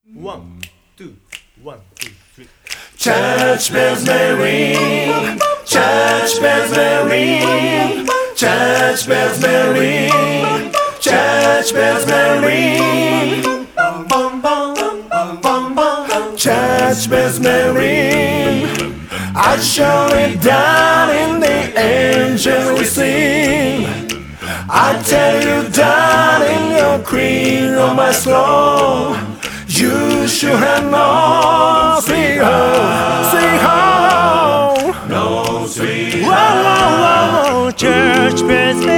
One, two, 1, 2, 3. Church bells may ring, church bells may ring, church bells may ring, church bells may ring, church bells may ring. I surely darling, the angels will sing. I tell you, darling, you're queen of my soul. You should have known, sweet home, sweet home. No sweet Whoa, whoa, whoa, church bells.